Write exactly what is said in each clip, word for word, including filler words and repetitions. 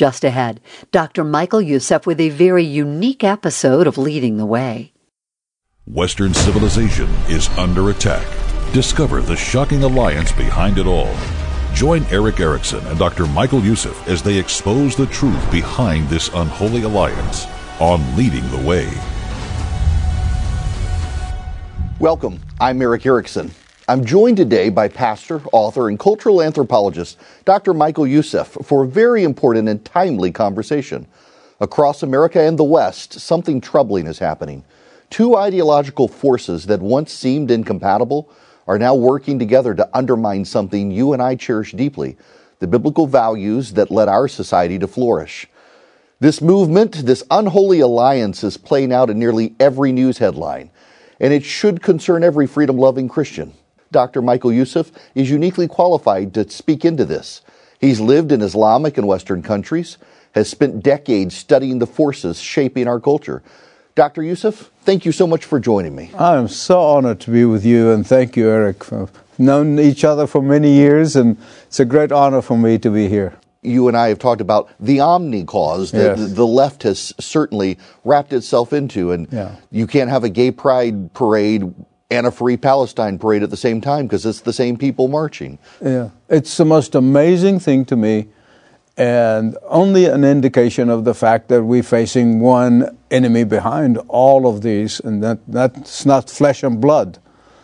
Just ahead, Doctor Michael Youssef with a very unique episode of Leading the Way. Western civilization is under attack. Discover the shocking alliance behind it all. Join Eric Erickson and Doctor Michael Youssef as they expose the truth behind this unholy alliance on Leading the Way. Welcome. I'm Eric Erickson. I'm joined today by pastor, author, and cultural anthropologist Doctor Michael Youssef for a very important and timely conversation. Across America and the West, something troubling is happening. Two ideological forces that once seemed incompatible are now working together to undermine something you and I cherish deeply, the biblical values that led our society to flourish. This movement, this unholy alliance, is playing out in nearly every news headline, and it should concern every freedom-loving Christian. Doctor Michael Youssef is uniquely qualified to speak into this. He's lived in Islamic and Western countries, has spent decades studying the forces shaping our culture. Doctor Youssef, thank you so much for joining me. I'm so honored to be with you, and thank you, Eric. We've known each other for many years, and it's a great honor for me to be here. You and I have talked about the Omni cause that yes. the left has certainly wrapped itself into, and yeah. you can't have a gay pride parade and a free Palestine parade at the same time because it's the same people marching. Yeah, it's the most amazing thing to me, and only an indication of the fact that we're facing one enemy behind all of these, and that that's not flesh and blood.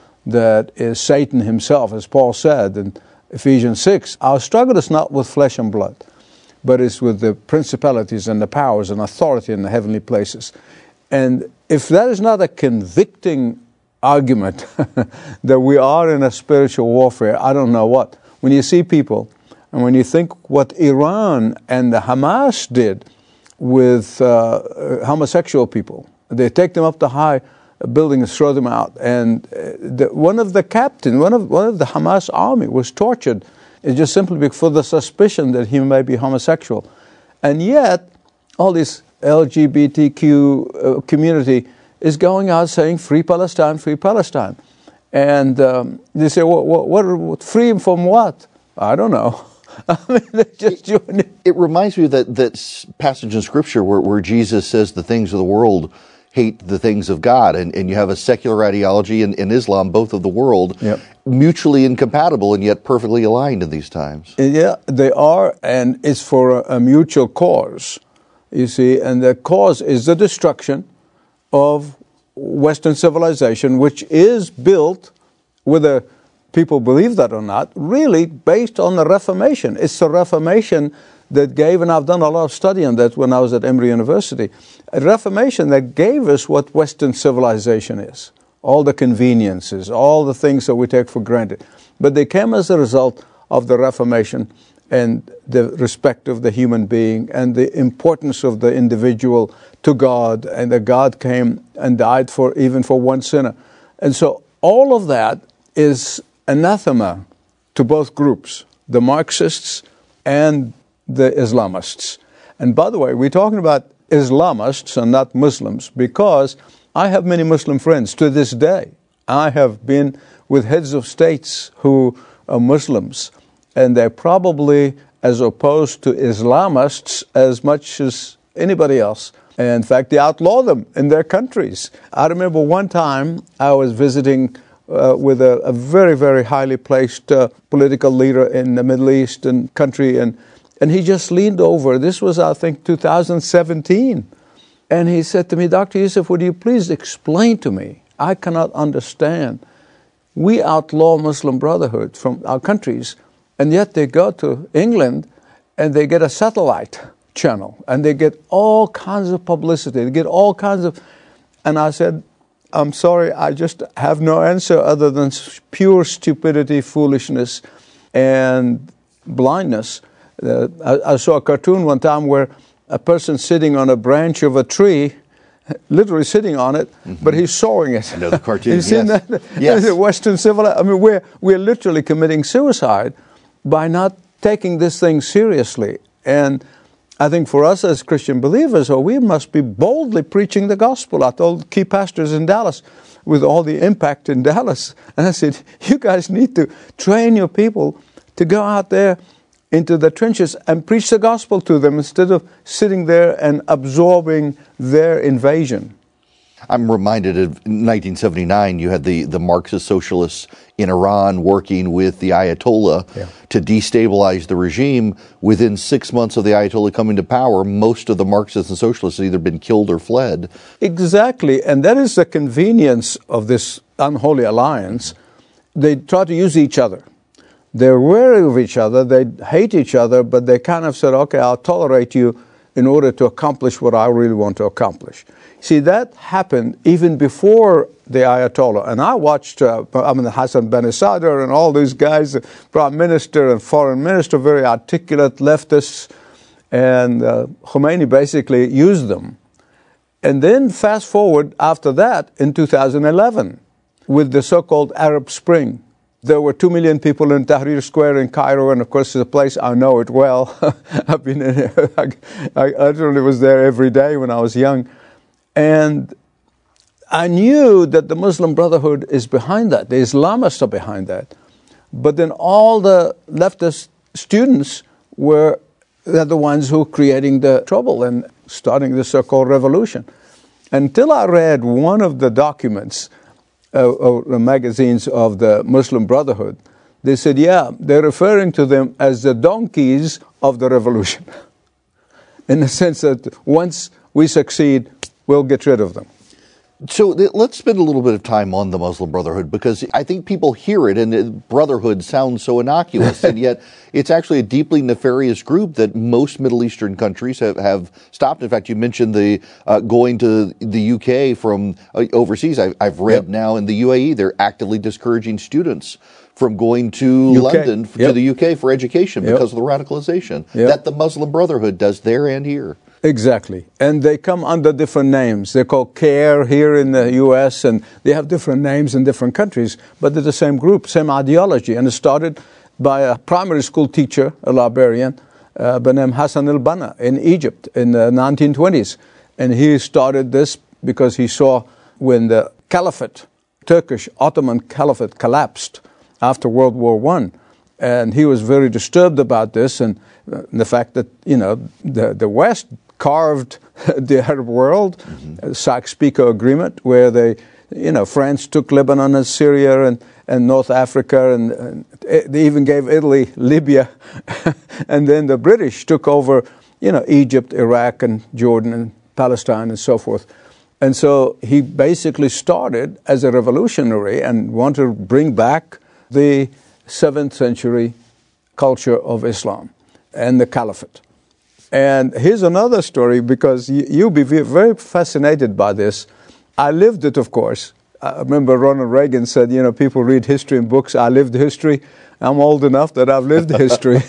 That is Satan himself, as Paul said in Ephesians six. Our struggle is not with flesh and blood, but it's with the principalities and the powers and authority in the heavenly places. And if that is not a convicting argument that we are in a spiritual warfare, I don't know what. When you see people, and when you think what Iran and the Hamas did with uh, homosexual people, they take them up to high building and throw them out. And the, one of the captains, one of one of the Hamas army was tortured, just simply for the suspicion that he may be homosexual. And yet, all this L G B T Q uh, community is going out saying, free Palestine, free Palestine. And um, they say, well, what, what, free from what? I don't know. I mean, they just join it. It reminds me of that, that passage in Scripture where, where Jesus says the things of the world hate the things of God. And, and you have a secular ideology and, and Islam, both of the world, yep. mutually incompatible and yet perfectly aligned in these times. Yeah, they are, and it's for a, a mutual cause, you see. And the cause is the destruction of Western civilization, which is built, whether people believe that or not, really based on the Reformation. It's the Reformation that gave, and I've done a lot of study on that when I was at Emory University, a Reformation that gave us what Western civilization is. All the conveniences, all the things that we take for granted. But they came as a result of the Reformation and the respect of the human being and the importance of the individual to God, and that God came and died for even for one sinner. And so all of that is anathema to both groups, the Marxists and the Islamists. And by the way, we're talking about Islamists and not Muslims, because I have many Muslim friends to this day. I have been with heads of states who are Muslims, and they're probably as opposed to Islamists as much as anybody else. And in fact, they outlaw them in their countries. I remember one time I was visiting uh, with a, a very, very highly placed uh, political leader in the Middle Eastern country, and, and he just leaned over. This was, I think, two thousand seventeen. And he said to me, Doctor Youssef, would you please explain to me? I cannot understand. We outlaw Muslim Brotherhood from our countries, and yet they go to England and they get a satellite channel and they get all kinds of publicity. They get all kinds of... And I said, I'm sorry, I just have no answer other than pure stupidity, foolishness, and blindness. Uh, I, I saw a cartoon one time where a person sitting on a branch of a tree, literally sitting on it, mm-hmm. but he's sawing it. I know the cartoon, You've seen yes. that? Yes. Western civilization. I mean, we're, we're literally committing suicide by not taking this thing seriously. And I think for us as Christian believers, oh, we must be boldly preaching the gospel. I told key pastors in Dallas, with all the impact in Dallas, and I said, you guys need to train your people to go out there into the trenches and preach the gospel to them instead of sitting there and absorbing their invasion. I'm reminded of nineteen seventy-nine, you had the, the Marxist socialists in Iran working with the Ayatollah yeah. to destabilize the regime. Within six months of the Ayatollah coming to power, most of the Marxists and socialists had either been killed or fled. Exactly, and that is the convenience of this unholy alliance. They try to use each other. They're wary of each other, they hate each other, but they kind of said, okay, I'll tolerate you in order to accomplish what I really want to accomplish. See, that happened even before the Ayatollah. And I watched uh, I mean, Hassan Bannisadr and all these guys, the Prime Minister and Foreign Minister, very articulate leftists, and uh, Khomeini basically used them. And then fast forward after that in two thousand eleven with the so-called Arab Spring. There were two million people in Tahrir Square in Cairo, and of course it's a place I know it well. I've been in it. I, I literally was there every day when I was young. And I knew that the Muslim Brotherhood is behind that. The Islamists are behind that. But then all the leftist students were they're the ones who were creating the trouble and starting the so-called revolution. Until I read one of the documents, uh, or the magazines of the Muslim Brotherhood, they said, yeah, they're referring to them as the donkeys of the revolution. In the sense that once we succeed, we'll get rid of them. So let's spend a little bit of time on the Muslim Brotherhood, because I think people hear it and brotherhood sounds so innocuous, and yet it's actually a deeply nefarious group that most Middle Eastern countries have, have stopped. In fact, you mentioned the uh, going to the U K from uh, overseas. I, I've read yep. now in the U A E they're actively discouraging students from going to U K. London yep. to the U K for education yep. because of the radicalization yep. that the Muslim Brotherhood does there and here. Exactly. And they come under different names. They're called CARE here in the U S, and they have different names in different countries, but they're the same group, same ideology. And it started by a primary school teacher, a librarian, uh, by name Hassan al-Banna in Egypt in the nineteen twenties. And he started this because he saw when the caliphate, Turkish Ottoman Caliphate, collapsed after World War One. And he was very disturbed about this and uh, the fact that, you know, the, the West carved the Arab world, mm-hmm. Sykes-Picot Agreement, where they, you know, France took Lebanon and Syria and, and North Africa, and, and they even gave Italy Libya, and then the British took over, you know, Egypt, Iraq, and Jordan, and Palestine, and so forth. And so he basically started as a revolutionary and wanted to bring back the seventh century culture of Islam and the Caliphate. And here's another story, because you'll be very fascinated by this. I lived it, of course. I remember Ronald Reagan said, you know, people read history in books. I lived history. I'm old enough that I've lived history.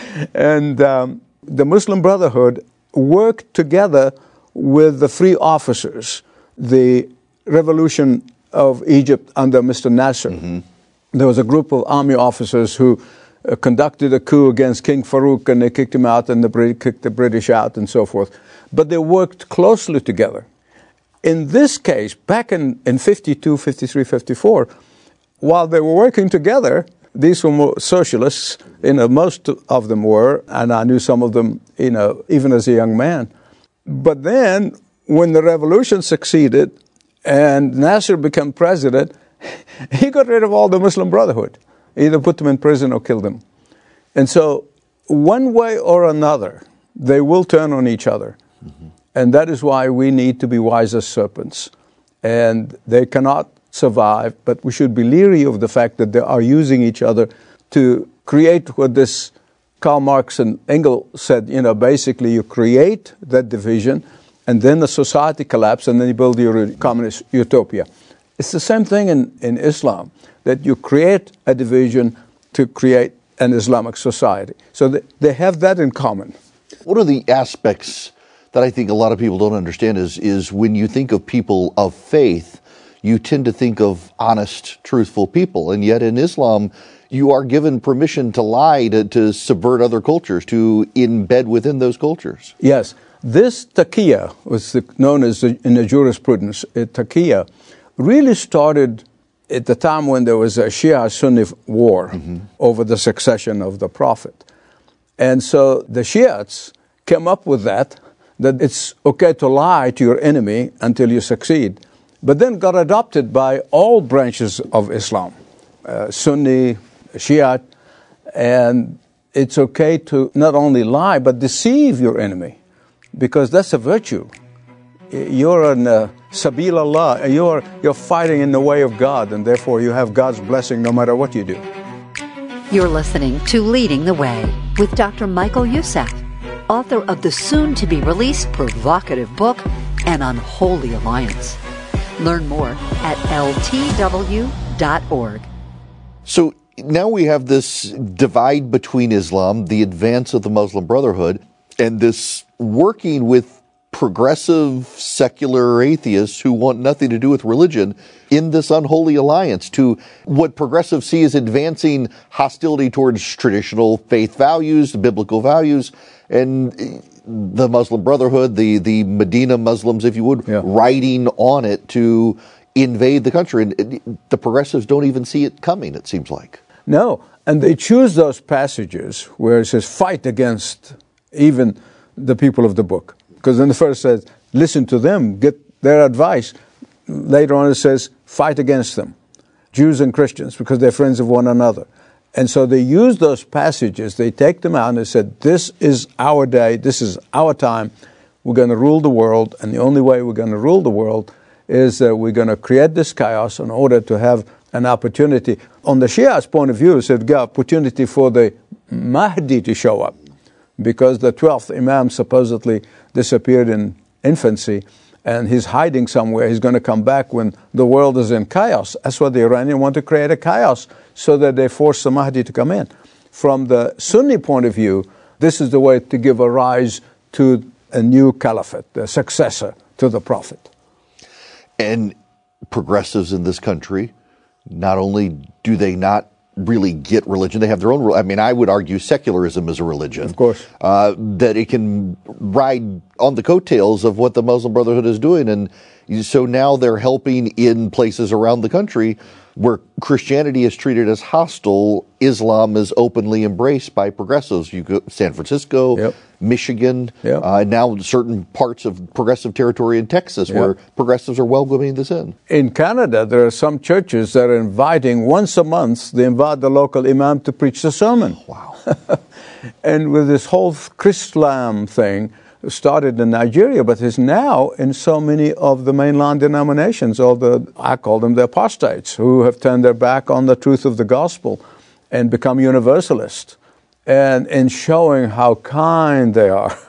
And um, the Muslim Brotherhood worked together with the free officers, the revolution of Egypt under Mister Nasser. Mm-hmm. There was a group of army officers who uh, conducted a coup against King Farouk, and they kicked him out, and the Brit- kicked the British out, and so forth. But they worked closely together. In this case, back in, in fifty-two, fifty-three, fifty-four, while they were working together, these were more socialists, you know, most of them were, and I knew some of them, you know, even as a young man. But then, when the revolution succeeded, and Nasser became president, he got rid of all the Muslim Brotherhood. Either put them in prison or kill them. And so, one way or another, they will turn on each other. Mm-hmm. And that is why we need to be wise as serpents. And they cannot survive, but we should be leery of the fact that they are using each other to create what this Karl Marx and Engels said, you know, basically you create that division, and then the society collapses, and then you build your communist utopia. It's the same thing in, in Islam, that you create a division to create an Islamic society. So they, they have that in common. One of the aspects that I think a lot of people don't understand is, is when you think of people of faith, you tend to think of honest, truthful people. And yet in Islam, you are given permission to lie, to, to subvert other cultures, to embed within those cultures. Yes. This taqiyya, was known as the, in the jurisprudence, uh, taqiyya, really started at the time when there was a Shia-Sunni war mm-hmm. over the succession of the Prophet. And so the Shiites came up with that, that it's okay to lie to your enemy until you succeed. But then got adopted by all branches of Islam, uh, Sunni, Shiite, and it's okay to not only lie, but deceive your enemy, because that's a virtue. You're in uh, Sabil Allah, you're, you're fighting in the way of God, and therefore you have God's blessing no matter what you do. You're listening to Leading the Way with Doctor Michael Youssef, author of the soon-to-be-released provocative book, An Unholy Alliance. Learn more at L T W dot org. So now we have this divide between Islam, the advance of the Muslim Brotherhood, and this working with progressive secular atheists who want nothing to do with religion in this unholy alliance to what progressives see as advancing hostility towards traditional faith values, biblical values, and the Muslim Brotherhood, the, the Medina Muslims, if you would, yeah. riding on it to invade the country. And the progressives don't even see it coming, it seems like. No, and they choose those passages where it says fight against even the people of the book. Because then the first says, listen to them, get their advice. Later on it says, fight against them, Jews and Christians, because they're friends of one another. And so they use those passages, they take them out and they said, this is our day, this is our time, we're going to rule the world, and the only way we're going to rule the world is that we're going to create this chaos in order to have an opportunity. On the Shia's point of view, it said, the opportunity for the Mahdi to show up, because the twelfth Imam supposedly disappeared in infancy, and he's hiding somewhere. He's going to come back when the world is in chaos. That's why the Iranians want to create a chaos, so that they force the Mahdi to come in. From the Sunni point of view, this is the way to give a rise to a new caliphate, the successor to the Prophet. And progressives in this country, not only do they not really get religion, they have their own. I mean, I would argue secularism is a religion. Of course. Uh, that it can ride on the coattails of what the Muslim Brotherhood is doing. And so now they're helping in places around the country where Christianity is treated as hostile. Islam is openly embraced by progressives. You go San Francisco, yep. Michigan, yep. uh, now certain parts of progressive territory in Texas yep. where progressives are welcoming this in. In Canada, there are some churches that are inviting, once a month, they invite the local imam to preach the sermon. Wow. And with this whole Chrislam thing, started in Nigeria, but is now in so many of the mainline denominations, all the, I call them the apostates, who have turned their back on the truth of the gospel and become universalists. And in showing how kind they are,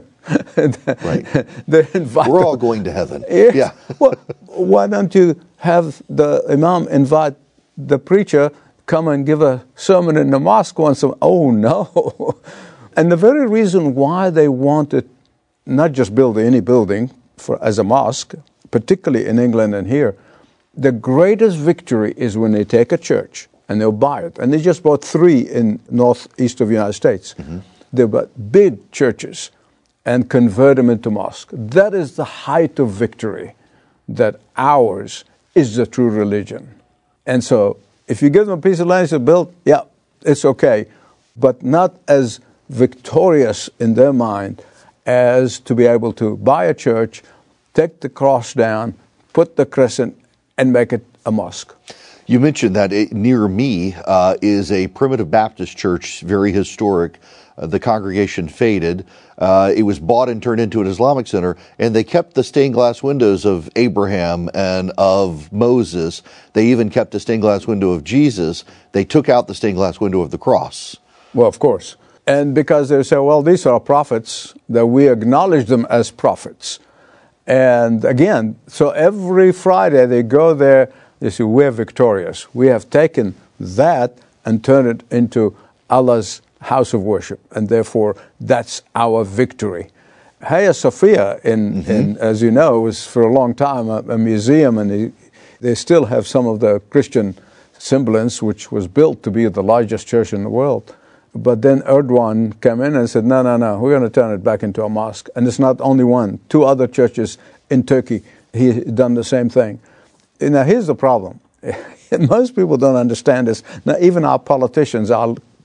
right. they invite We're all them. going to heaven. Yeah. yeah. Well, why don't you have the imam invite the preacher, come and give a sermon in the mosque once a month? Oh, no. And the very reason why they wanted not just build any building for as a mosque, particularly in England and here, the greatest victory is when they take a church and they'll buy it. And they just bought three in northeast of the United States. Mm-hmm. They bought big churches and convert them into mosques. That is the height of victory, that ours is the true religion. And so if you give them a piece of land to build, yeah, it's okay, but not as victorious in their mind as to be able to buy a church, take the cross down, put the crescent, and make it a mosque. You mentioned that it, near me uh, is a primitive Baptist church, very historic. Uh, the congregation faded. Uh, it was bought and turned into an Islamic center, and they kept the stained glass windows of Abraham and of Moses. They even kept the stained glass window of Jesus. They took out the stained glass window of the cross. Well, of course. And because they say, well, these are prophets, that we acknowledge them as prophets. And again, so every Friday they go there, they say, we're victorious. We have taken that and turned it into Allah's house of worship. And therefore, that's our victory. Hagia Sophia, in, mm-hmm. in, as you know, was for a long time a, a museum, and they, they still have some of the Christian semblance, which was built to be the largest church in the world. But then Erdogan came in and said, no, no, no, we're going to turn it back into a mosque. And it's not only one. Two other churches in Turkey, he done the same thing. Now, here's the problem. Most people don't understand this. Now, even our politicians, our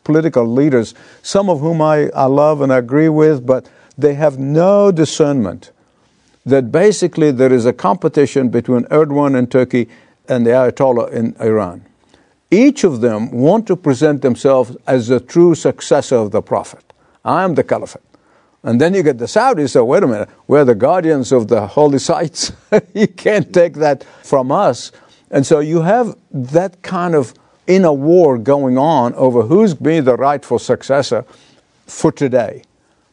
political leaders, some of whom I, I love and agree with, but they have no discernment that basically there is a competition between Erdogan in Turkey and the Ayatollah in Iran. Each of them want to present themselves as the true successor of the Prophet. I am the Caliphate. And then you get the Saudis, so wait a minute, we're the guardians of the holy sites. You can't take that from us. And so you have that kind of inner war going on over who's being the rightful successor for today.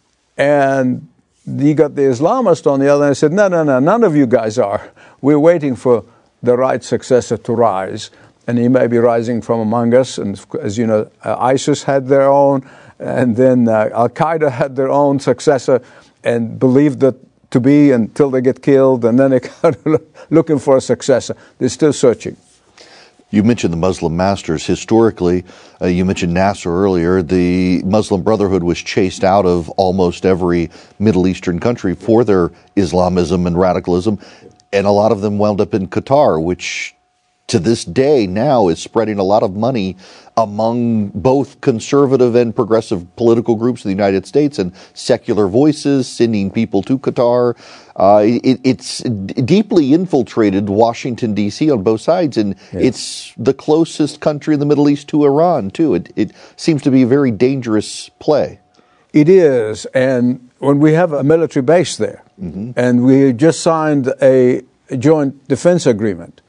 And you got the Islamists on the other hand said, no, no, no, none of you guys are. We're waiting for the right successor to rise. And he may be rising from among us. And as you know, uh, ISIS had their own, and then uh, Al-Qaeda had their own successor and believed that to be until they get killed, and then they're kind of looking for a successor. They're still searching. You mentioned the Muslim masters. Historically, uh, you mentioned Nasser earlier. The Muslim Brotherhood was chased out of almost every Middle Eastern country for their Islamism and radicalism, and a lot of them wound up in Qatar, which to this day now is spreading a lot of money among both conservative and progressive political groups in the United States and secular voices, sending people to Qatar. Uh, it, it's deeply infiltrated Washington, D C on both sides, and yes. It's the closest country in the Middle East to Iran, too. It, it seems to be a very dangerous play. It is, and when we have a military base there, mm-hmm. and we just signed a joint defense agreement,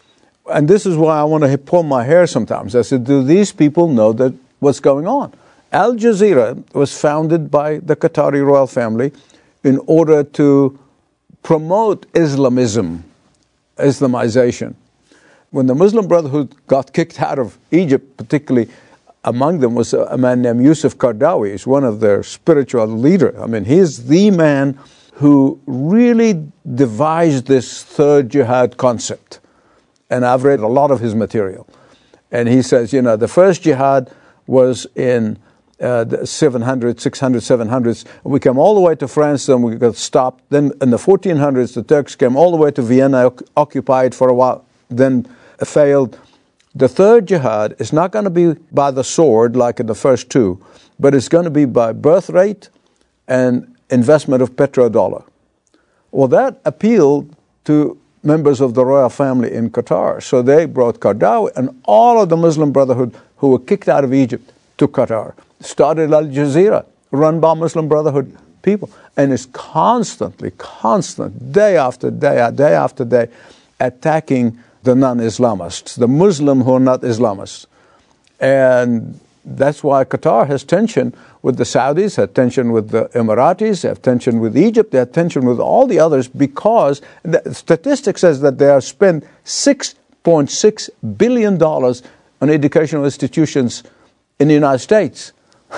and this is why I want to pull my hair sometimes. I said, do these people know that what's going on? Al Jazeera was founded by the Qatari royal family in order to promote Islamism, Islamization. When the Muslim Brotherhood got kicked out of Egypt, particularly among them was a man named Yusuf Qaradawi. He's one of their spiritual leaders. I mean, he's the man who really devised this third jihad concept. And I've read a lot of his material. And he says, you know, the first jihad was in uh, the seven hundreds, six hundreds, seven hundreds. We came all the way to France, then we got stopped. Then in the fourteen hundreds, the Turks came all the way to Vienna, occupied for a while, then failed. The third jihad is not going to be by the sword like in the first two, but it's going to be by birth rate and investment of petrodollar. Well, that appealed to members of the royal family in Qatar. So they brought Qaradawi and all of the Muslim Brotherhood who were kicked out of Egypt to Qatar. Started Al Jazeera, run by Muslim Brotherhood people. And it's constantly, constant, day after day, day after day, attacking the non-Islamists, the Muslim who are not Islamists. And that's why Qatar has tension with the Saudis, have tension with the Emiratis, have tension with Egypt, they have tension with all the others, because the statistic says that they have spent six point six billion dollars on educational institutions in the United States.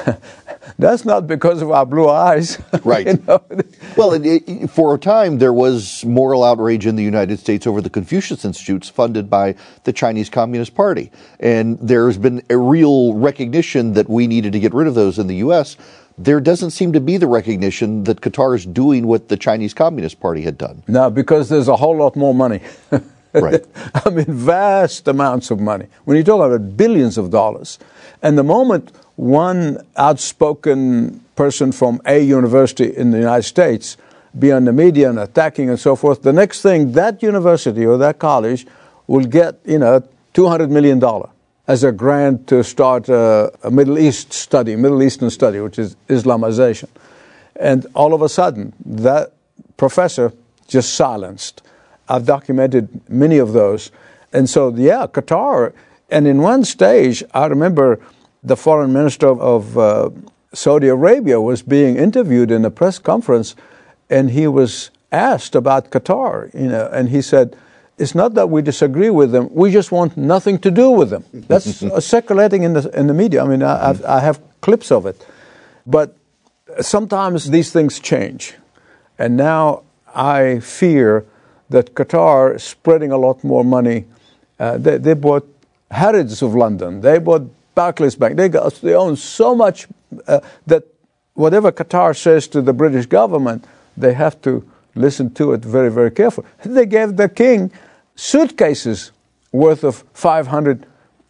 That's not because of our blue eyes. Right. You know? Well, it, it, for a time, there was moral outrage in the United States over the Confucius Institutes funded by the Chinese Communist Party. And there's been a real recognition that we needed to get rid of those in the U S. There doesn't seem to be the recognition that Qatar is doing what the Chinese Communist Party had done. No, because there's a whole lot more money. Right. I mean, vast amounts of money. When you talk about billions of dollars, and the moment one outspoken person from a university in the United States be on the media and attacking and so forth, the next thing, that university or that college will get, you know, two hundred million dollars as a grant to start a, a Middle East study, Middle Eastern study, which is Islamization. And all of a sudden, that professor just silenced. I've documented many of those. And so, yeah, Qatar, and in one stage, I remember the foreign minister of uh, Saudi Arabia was being interviewed in a press conference, and he was asked about Qatar, you know, and he said, it's not that we disagree with them, we just want nothing to do with them. That's circulating in the in the media. I mean, I, I've, I have clips of it. But sometimes these things change. And now I fear that Qatar is spreading a lot more money. Uh, they, they bought Harrods of London. They bought Barclays Bank. They, got, they own so much uh, that whatever Qatar says to the British government, they have to listen to it very, very carefully. They gave the king suitcases worth of five hundred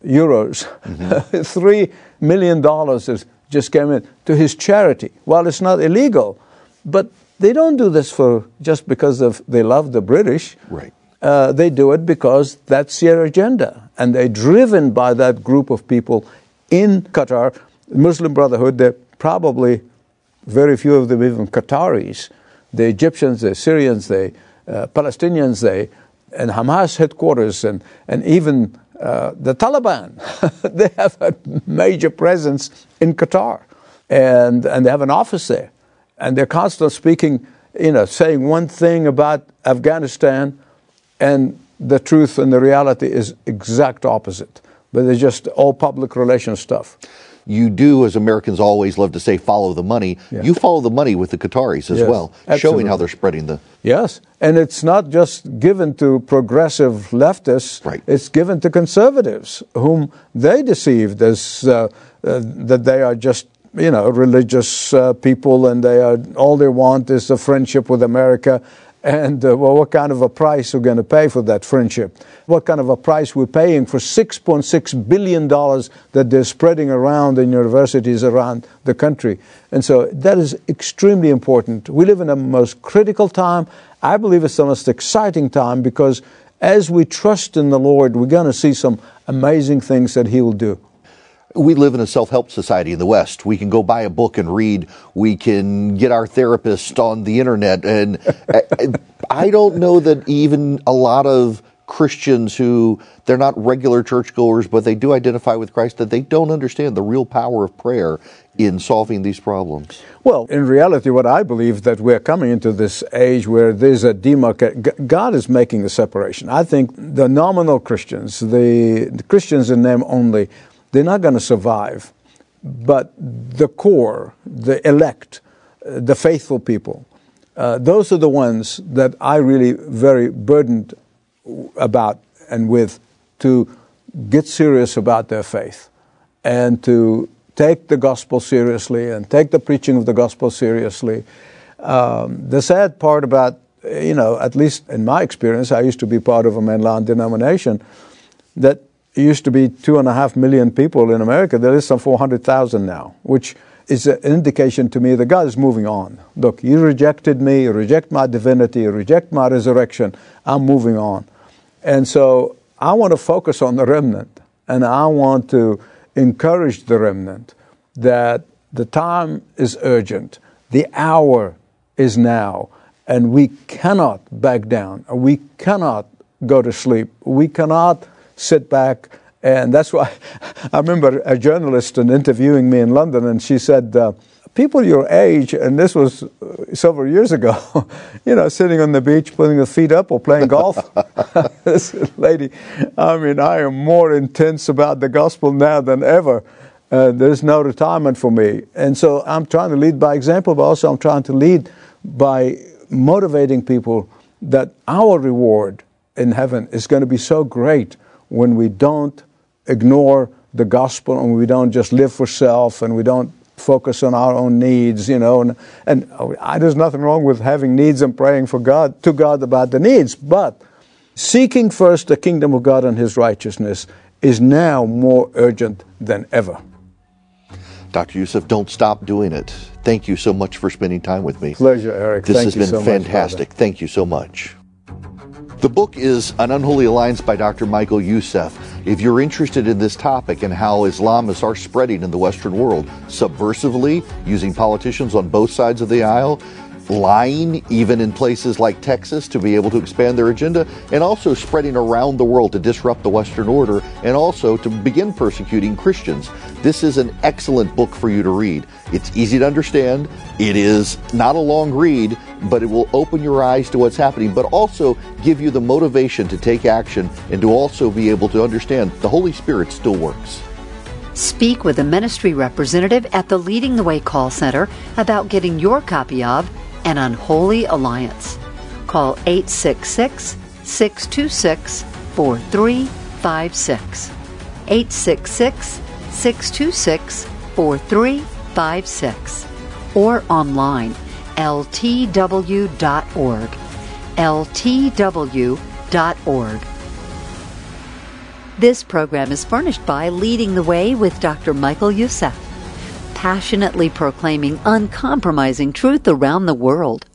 euros. Mm-hmm. Three million dollars is just came in to his charity. Well, it's not illegal, but they don't do this for just because of they love the British. Right. Uh, they do it because that's their agenda, and they're driven by that group of people in Qatar. Muslim Brotherhood, they're probably very few of them even Qataris. The Egyptians, the Syrians, the uh, Palestinians, they and Hamas headquarters, and and even uh, the Taliban. They have a major presence in Qatar, and and they have an office there, and they're constantly speaking, you know, saying one thing about Afghanistan, and the truth and the reality is exact opposite. But they're just all public relations stuff. You do, as Americans always love to say, follow the money. Yeah. You follow the money with the Qataris as Yes, well, absolutely. showing how they're spreading the... Yes, and it's not just given to progressive leftists. Right. It's given to conservatives, whom they deceived as uh, uh, that they are just, you know, religious uh, people, and they are all they want is a friendship with America. And uh, well, what kind of a price we're going to pay for that friendship? What kind of a price we're paying for six point six billion dollars that they're spreading around in universities around the country? And so that is extremely important. We live in a most critical time. I believe it's the most exciting time, because as we trust in the Lord, we're going to see some amazing things that He will do. We live in a self-help society in the West. We can go buy a book and read. We can get our therapist on the internet. And I don't know that even a lot of Christians who, they're not regular churchgoers, but they do identify with Christ, that they don't understand the real power of prayer in solving these problems. Well, in reality, what I believe, that we're coming into this age where there's a demarcation. God is making the separation. I think the nominal Christians, the, the Christians in name only, they're not going to survive. But the core, the elect, uh, the faithful people, uh, those are the ones that I really very burdened about and with, to get serious about their faith and to take the gospel seriously and take the preaching of the gospel seriously. Um, the sad part about, you know, at least in my experience, I used to be part of a mainline denomination that it used to be two and a half million people in America. There is some four hundred thousand now, which is an indication to me that God is moving on. Look, you rejected me, you reject my divinity, you reject my resurrection. I'm moving on. And so I want to focus on the remnant, and I want to encourage the remnant that the time is urgent, the hour is now, and we cannot back down. We cannot go to sleep. We cannot sit back. And that's why I remember a journalist interviewing me in London, and she said, uh, people your age, and this was several years ago, you know, sitting on the beach, putting their feet up or playing golf. This lady, I mean, I am more intense about the gospel now than ever. Uh, there's no retirement for me. And so I'm trying to lead by example, but also I'm trying to lead by motivating people that our reward in heaven is going to be so great when we don't ignore the gospel, and we don't just live for self, and we don't focus on our own needs, you know. And, and I, there's nothing wrong with having needs and praying for God, to God about the needs. But seeking first the kingdom of God and His righteousness is now more urgent than ever. Doctor Youssef, don't stop doing it. Thank you so much for spending time with me. Pleasure, Eric. This Thank has you been so fantastic. Much, Thank you so much. The book is An Unholy Alliance by Doctor Michael Youssef. If you're interested in this topic and how Islamists are spreading in the Western world, subversively, using politicians on both sides of the aisle, lying even in places like Texas to be able to expand their agenda, and also spreading around the world to disrupt the Western order, and also to begin persecuting Christians. This is an excellent book for you to read. It's easy to understand. It is not a long read, but it will open your eyes to what's happening, but also give you the motivation to take action and to also be able to understand the Holy Spirit still works. Speak with a ministry representative at the Leading the Way call center about getting your copy of An Unholy Alliance. Call eight six six, six two six, four three five six. eight six six, six two six, four three five six. Or online, L T W dot org. L T W dot org. This program is furnished by Leading the Way with Doctor Michael Youssef, passionately proclaiming uncompromising truth around the world.